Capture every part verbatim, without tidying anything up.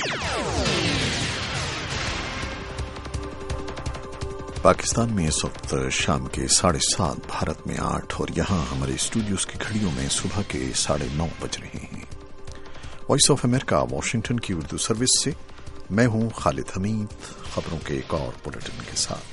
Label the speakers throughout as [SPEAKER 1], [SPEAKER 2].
[SPEAKER 1] پاکستان میں اس وقت شام کے ساڑھے سات، بھارت میں آٹھ، اور یہاں ہمارے اسٹوڈیوز کی گھڑیوں میں صبح کے ساڑھے نو بج رہے ہیں۔ وائس آف امریکہ واشنگٹن کی اردو سروس سے میں ہوں خالد حمید، خبروں کے ایک اور بلیٹن کے ساتھ۔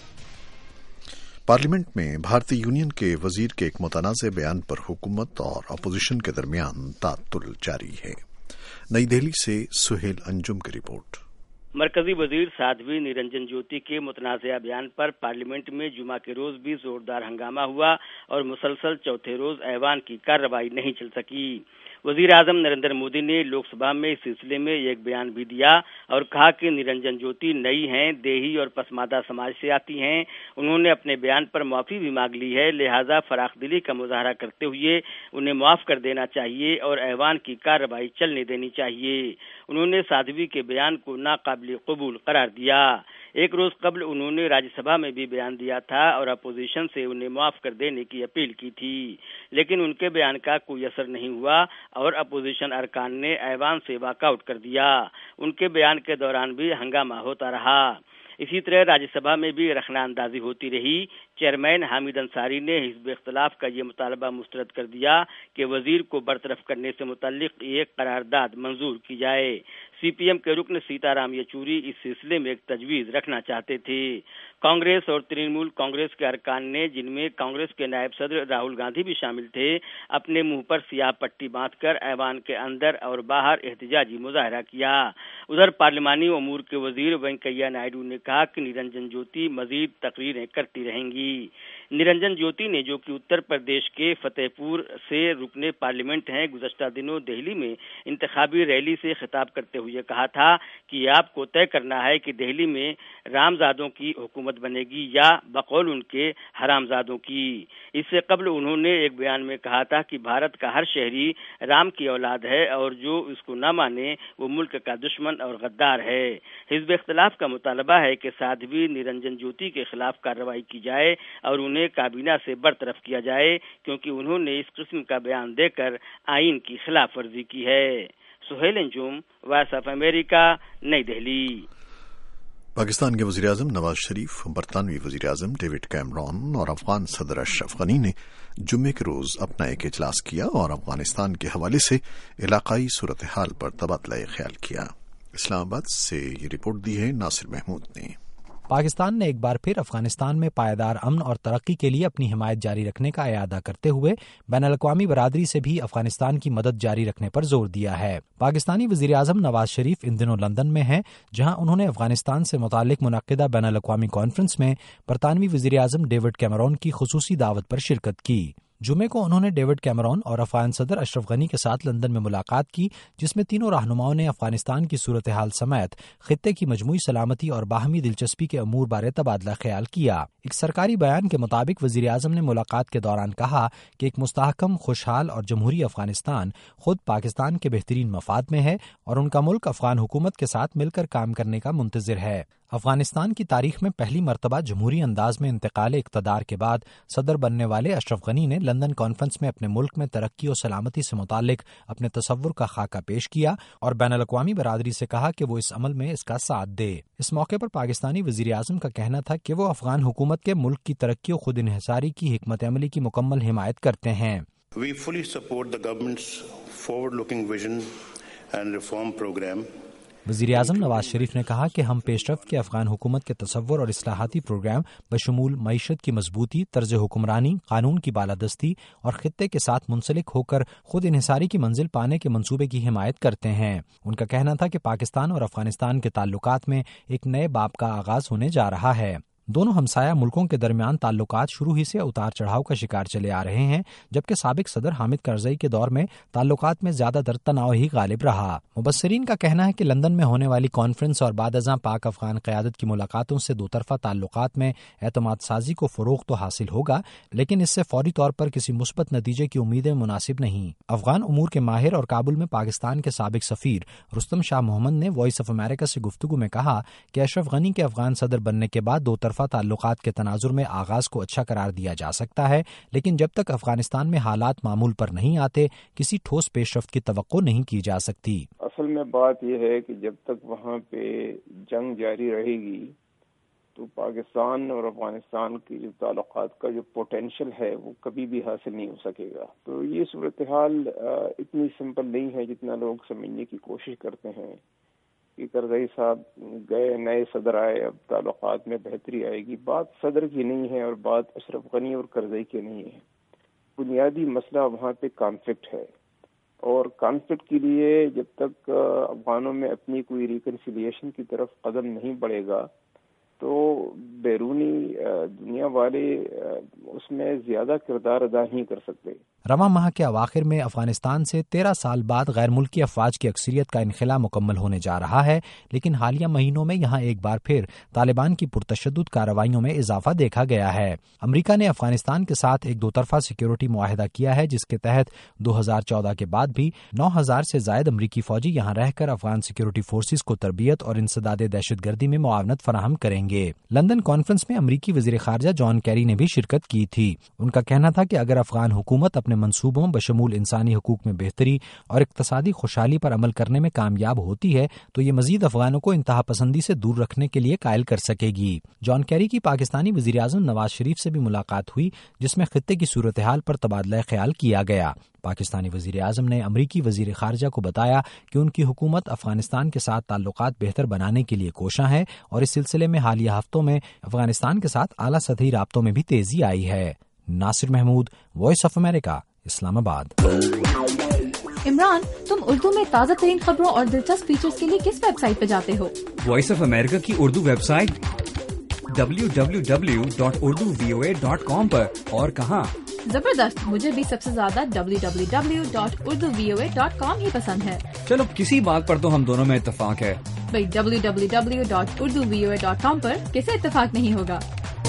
[SPEAKER 1] پارلیمنٹ میں بھارتی یونین کے وزیر کے ایک متنازع بیان پر حکومت اور اپوزیشن کے درمیان تعطل جاری ہے۔ نئی دہلی سے سہیل انجم کی رپورٹ۔
[SPEAKER 2] مرکزی وزیر سادھوی نرنجن جیوتی کے متنازعہ بیان پر پارلیمنٹ میں جمعہ کے روز بھی زوردار ہنگامہ ہوا اور مسلسل چوتھے روز ایوان کی کارروائی نہیں چل سکی۔ وزیر اعظم نریندر مودی نے لوک سبھا میں اس سلسلے میں ایک بیان بھی دیا اور کہا کہ نرنجن جیوتی نئی ہیں، دیہی اور پسماندہ سماج سے آتی ہیں۔ انہوں نے اپنے بیان پر معافی بھی مانگ لی ہے، لہذا فراخ دلی کا مظاہرہ کرتے ہوئے انہیں معاف کر دینا چاہیے اور ایوان کی کارروائی چلنے دینی چاہیے۔ انہوں نے سادھوی کے بیان کو ناقابل قبول قرار دیا۔ ایک روز قبل انہوں نے راجیہ سبھا میں بھی بیان دیا تھا اور اپوزیشن سے انہیں معاف کر دینے کی اپیل کی تھی، لیکن ان کے بیان کا کوئی اثر نہیں ہوا اور اپوزیشن ارکان نے ایوان سے واک آؤٹ کر دیا۔ ان کے بیان کے دوران بھی ہنگامہ ہوتا رہا۔ اسی طرح راجیہ سبھا میں بھی رخنہ اندازی ہوتی رہی۔ چیئرمین حامد انصاری نے حزب اختلاف کا یہ مطالبہ مسترد کر دیا کہ وزیر کو برطرف کرنے سے متعلق ایک قرارداد منظور کی جائے۔ سی پی ایم کے رکن سیتا رام یچوری اس سلسلے میں ایک تجویز رکھنا چاہتے تھے۔ کانگریس اور ترنمول کانگریس کے ارکان نے، جن میں کانگریس کے نائب صدر راہل گاندھی بھی شامل تھے، اپنے منہ پر سیاہ پٹی باندھ کر ایوان کے اندر اور باہر احتجاجی مظاہرہ کیا۔ ادھر پارلیمانی امور کے وزیر وینکیا نائیڈو نے کہا کہ نرنجن جیوتی مزید تقریریں کرتی رہیں گی۔ نرنجن جیوتی نے، جو کہ اتر پردیش کے فتح پور سے رکن پارلیمنٹ ہیں، گزشتہ دنوں دہلی میں انتخابی ریلی سے خطاب کرتے ہوئے کہا تھا کہ آپ کو طے کرنا ہے کہ دہلی میں رامزادوں کی حکومت بنے گی یا بقول ان کے حرامزادوں کی۔ اس سے قبل انہوں نے ایک بیان میں کہا تھا کہ بھارت کا ہر شہری رام کی اولاد ہے اور جو اس کو نہ مانے وہ ملک کا دشمن اور غدار ہے۔ حزب اختلاف کا مطالبہ ہے کہ سادھوی نرنجن جیوتی کے خلاف کارروائی کی جائے اور انہیں کابینہ سے برطرف کیا جائے، کیونکہ انہوں نے اس قسم کا بیان دے کر آئین کی خلاف ورزی کی ہے۔ Sohail Anjum, voice of America, Nai Delhi.
[SPEAKER 1] Pakistan کے وزیر اعظم نواز شریف، برطانوی وزیر اعظم ڈیوڈ کیمرون اور افغان صدر اشرف غنی نے جمعے کے روز اپنا ایک اجلاس کیا اور افغانستان کے حوالے سے علاقائی صورتحال پر تبادلہ خیال کیا۔ اسلام آباد سے یہ رپورٹ دی ہے ناصر محمود نے۔
[SPEAKER 3] پاکستان نے ایک بار پھر افغانستان میں پائیدار امن اور ترقی کے لیے اپنی حمایت جاری رکھنے کا اعادہ کرتے ہوئے بین الاقوامی برادری سے بھی افغانستان کی مدد جاری رکھنے پر زور دیا ہے۔ پاکستانی وزیر اعظم نواز شریف ان دنوں لندن میں ہیں، جہاں انہوں نے افغانستان سے متعلق منعقدہ بین الاقوامی کانفرنس میں برطانوی وزیر اعظم ڈیوڈ کیمرون کی خصوصی دعوت پر شرکت کی۔ جمعے کو انہوں نے ڈیوڈ کیمرون اور افغان صدر اشرف غنی کے ساتھ لندن میں ملاقات کی، جس میں تینوں رہنماؤں نے افغانستان کی صورتحال سمیت خطے کی مجموعی سلامتی اور باہمی دلچسپی کے امور بارے تبادلہ خیال کیا۔ ایک سرکاری بیان کے مطابق وزیر اعظم نے ملاقات کے دوران کہا کہ ایک مستحکم، خوشحال اور جمہوری افغانستان خود پاکستان کے بہترین مفاد میں ہے اور ان کا ملک افغان حکومت کے ساتھ مل کر کام کرنے کا منتظر ہے۔ افغانستان کی تاریخ میں پہلی مرتبہ جمہوری انداز میں انتقال اقتدار کے بعد صدر بننے والے اشرف غنی نے لندن کانفرنس میں اپنے ملک میں ترقی اور سلامتی سے متعلق اپنے تصور کا خاکہ پیش کیا اور بین الاقوامی برادری سے کہا کہ وہ اس عمل میں اس کا ساتھ دے۔ اس موقع پر پاکستانی وزیر اعظم کا کہنا تھا کہ وہ افغان حکومت کے ملک کی ترقی و خود انحصاری کی حکمت عملی کی مکمل حمایت کرتے ہیں۔
[SPEAKER 4] We fully support the government's forward-looking vision and reform program.
[SPEAKER 3] وزیر اعظم نواز شریف نے کہا کہ ہم پیش رفت کے افغان حکومت کے تصور اور اصلاحاتی پروگرام بشمول معیشت کی مضبوطی، طرز حکمرانی، قانون کی بالادستی اور خطے کے ساتھ منسلک ہو کر خود انحصاری کی منزل پانے کے منصوبے کی حمایت کرتے ہیں۔ ان کا کہنا تھا کہ پاکستان اور افغانستان کے تعلقات میں ایک نئے باب کا آغاز ہونے جا رہا ہے۔ دونوں ہمسایہ ملکوں کے درمیان تعلقات شروع ہی سے اتار چڑھاؤ کا شکار چلے آ رہے ہیں، جبکہ سابق صدر حامد کرزئی کے دور میں تعلقات میں زیادہ تر تناؤ ہی غالب رہا۔ مبصرین کا کہنا ہے کہ لندن میں ہونے والی کانفرنس اور بعد ازاں پاک افغان قیادت کی ملاقاتوں سے دو طرفہ تعلقات میں اعتماد سازی کو فروغ تو حاصل ہوگا، لیکن اس سے فوری طور پر کسی مثبت نتیجے کی امیدیں مناسب نہیں۔ افغان امور کے ماہر اور کابل میں پاکستان کے سابق سفیر رستم شاہ محمد نے وائس آف امریکہ سے گفتگو میں کہا کہ اشرف غنی کے افغان صدر بننے کے بعد دو طرفہ طرفہ تعلقات کے تناظر میں آغاز کو اچھا قرار دیا جا سکتا ہے، لیکن جب تک افغانستان میں حالات معمول پر نہیں آتے کسی ٹھوس پیش رفت کی توقع نہیں کی جا سکتی۔
[SPEAKER 5] اصل میں بات یہ ہے کہ جب تک وہاں پہ جنگ جاری رہے گی تو پاکستان اور افغانستان کے جو تعلقات کا جو پوٹینشیل ہے وہ کبھی بھی حاصل نہیں ہو سکے گا۔ تو یہ صورتحال اتنی سمپل نہیں ہے جتنا لوگ سمجھنے کی کوشش کرتے ہیں کہ کرزئی صاحب گئے، نئے صدر آئے، اب تعلقات میں بہتری آئے گی۔ بات صدر کی نہیں ہے اور بات اشرف غنی اور کرزئی کی نہیں ہے۔ بنیادی مسئلہ وہاں پہ کانفلکٹ ہے، اور کانفلکٹ کے لیے جب تک افغانوں میں اپنی کوئی ریکنسیلیشن کی طرف قدم نہیں بڑھے گا تو بیرونی دنیا والے اس میں زیادہ کردار ادا نہیں کر سکتے۔
[SPEAKER 3] رواں ماہ کے اواخر میں افغانستان سے تیرہ سال بعد غیر ملکی افواج کی اکثریت کا انخلا مکمل ہونے جا رہا ہے، لیکن حالیہ مہینوں میں یہاں ایک بار پھر طالبان کی پرتشدد کارروائیوں میں اضافہ دیکھا گیا ہے۔ امریکہ نے افغانستان کے ساتھ ایک دو طرفہ سیکیورٹی معاہدہ کیا ہے جس کے تحت دو ہزار چودہ کے بعد بھی نو ہزار سے زائد امریکی فوجی یہاں رہ کر افغان سیکیورٹی فورسز کو تربیت اور انسداد دہشت گردی میں معاونت فراہم کریں گے۔ لندن کانفرنس میں امریکی وزیر خارجہ جان کیری نے بھی شرکت کی تھی۔ ان کا کہنا تھا کہ اگر افغان حکومت اپنے منصوبوں بشمول انسانی حقوق میں بہتری اور اقتصادی خوشحالی پر عمل کرنے میں کامیاب ہوتی ہے تو یہ مزید افغانوں کو انتہا پسندی سے دور رکھنے کے لیے قائل کر سکے گی۔ جان کیری کی پاکستانی وزیر اعظم نواز شریف سے بھی ملاقات ہوئی جس میں خطے کی صورتحال پر تبادلہ خیال کیا گیا۔ پاکستانی وزیر اعظم نے امریکی وزیر خارجہ کو بتایا کہ ان کی حکومت افغانستان کے ساتھ تعلقات بہتر بنانے کے لیے کوشاں ہے اور اس سلسلے میں حالیہ ہفتوں میں افغانستان کے ساتھ اعلیٰ سطحی رابطوں میں بھی تیزی آئی ہے۔ Nasir Mahmood, voice of America, Islamabad.
[SPEAKER 6] Imran, تم اردو میں تازہ ترین خبروں اور دلچسپ فیچرز کے لیے کس ویب سائٹ پہ جاتے ہو؟
[SPEAKER 7] وائس آف امریکہ کی Urdu website W W W dot Urdu V O A dot com پر۔ اور کہاں؟
[SPEAKER 6] زبردست، مجھے بھی سب سے زیادہ W W W dot Urdu V O A dot com ہی پسند ہے۔
[SPEAKER 7] چلو کسی بات پر تو ہم دونوں میں اتفاق ہے۔
[SPEAKER 6] بھائی W W W dot Urdu V O A dot com پر کیسے اتفاق نہیں ہوگا؟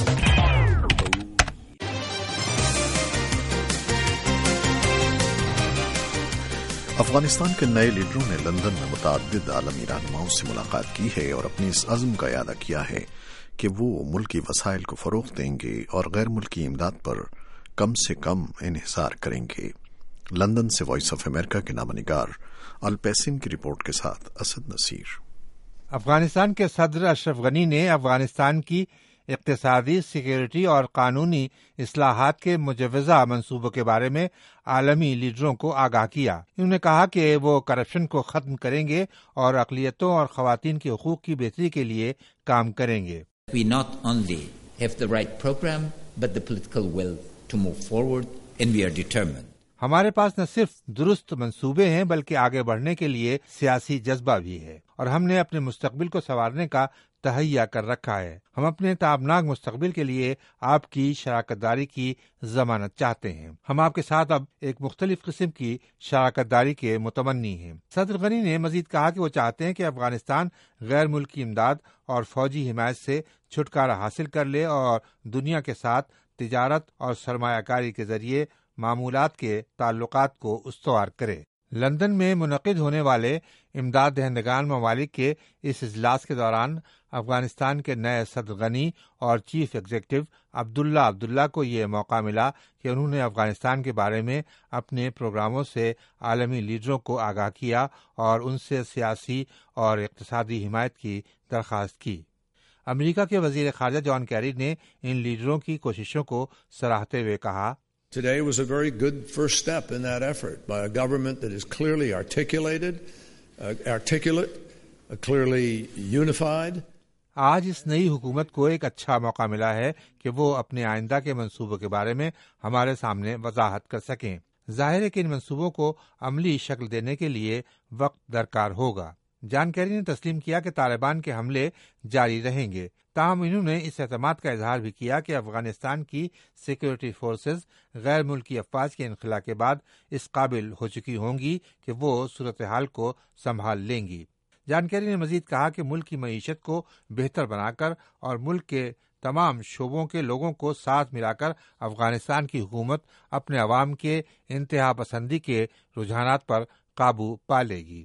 [SPEAKER 1] افغانستان کے نئے لیڈروں نے لندن میں متعدد عالمی رہنماؤں سے ملاقات کی ہے اور اپنی اس عزم کا اعادہ کیا ہے کہ وہ ملکی وسائل کو فروغ دیں گے اور غیر ملکی امداد پر کم سے کم انحصار کریں گے۔ لندن سے وائس آف امریکہ کے نامہ نگار الپیسن کی رپورٹ کے ساتھ اسد نصیر۔
[SPEAKER 8] افغانستان کے صدر اشرف غنی نے افغانستان کی اقتصادی، سیکیورٹی اور قانونی اصلاحات کے مجوزہ منصوبوں کے بارے میں عالمی لیڈروں کو آگاہ کیا۔ انہوں نے کہا کہ وہ کرپشن کو ختم کریں گے اور اقلیتوں اور خواتین کے حقوق کی بہتری کے لیے کام کریں گے۔
[SPEAKER 9] We not only have the right program, but the political will to move forward, and we are determined.
[SPEAKER 8] ہمارے پاس نہ صرف درست منصوبے ہیں بلکہ آگے بڑھنے کے لیے سیاسی جذبہ بھی ہے، اور ہم نے اپنے مستقبل کو سنوارنے کا تہیا کر رکھا ہے۔ ہم اپنے تابناک مستقبل کے لیے آپ کی شراکت داری کی ضمانت چاہتے ہیں۔ ہم آپ کے ساتھ اب ایک مختلف قسم کی شراکت داری کے متمنی ہیں۔ صدر غنی نے مزید کہا کہ وہ چاہتے ہیں کہ افغانستان غیر ملکی امداد اور فوجی حمایت سے چھٹکارا حاصل کر لے اور دنیا کے ساتھ تجارت اور سرمایہ کاری کے ذریعے معمولات کے تعلقات کو استوار کرے۔ لندن میں منعقد ہونے والے امداد دہندگان ممالک کے اس اجلاس کے دوران افغانستان کے نئے صدر غنی اور چیف ایگزیکٹو عبداللہ عبداللہ کو یہ موقع ملا کہ انہوں نے افغانستان کے بارے میں اپنے پروگراموں سے عالمی لیڈروں کو آگاہ کیا اور ان سے سیاسی اور اقتصادی حمایت کی درخواست کی۔ امریکہ کے وزیر خارجہ جان کیری نے ان لیڈروں کی کوششوں کو سراہتے ہوئے کہا،
[SPEAKER 10] Today was a very good first step in that effort by a government that is clearly articulated, uh, articulate, uh, clearly unified.
[SPEAKER 8] آج اس نئی حکومت کو ایک اچھا موقع ملا ہے کہ وہ اپنے آئندہ کے منصوبوں کے بارے میں ہمارے سامنے وضاحت کر سکیں۔ ظاہر ہے کہ ان منصوبوں کو عملی شکل دینے کے لیے وقت درکار ہوگا۔ جان کیری نے تسلیم کیا کہ طالبان کے حملے جاری رہیں گے، تاہم انہوں نے اس اعتماد کا اظہار بھی کیا کہ افغانستان کی سیکیورٹی فورسز غیر ملکی افواج کے انخلا کے بعد اس قابل ہو چکی ہوں گی کہ وہ صورتحال کو سنبھال لیں گی۔ جان کیری نے مزید کہا کہ ملک کی معیشت کو بہتر بنا کر اور ملک کے تمام شعبوں کے لوگوں کو ساتھ ملا کر افغانستان کی حکومت اپنے عوام کے انتہا پسندی کے رجحانات پر قابو پا لے گی۔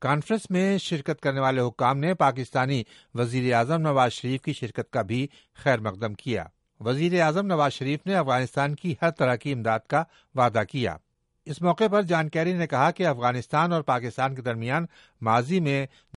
[SPEAKER 8] کانفرنس میں شرکت کرنے والے حکام نے پاکستانی وزیر اعظم نواز شریف کی شرکت کا بھی خیر مقدم کیا۔ وزیر اعظم نواز شریف نے افغانستان کی ہر طرح کی امداد کا وعدہ کیا۔ اس موقع پر جان کیری نے کہا کہ افغانستان اور پاکستان کے درمیان ماضی میں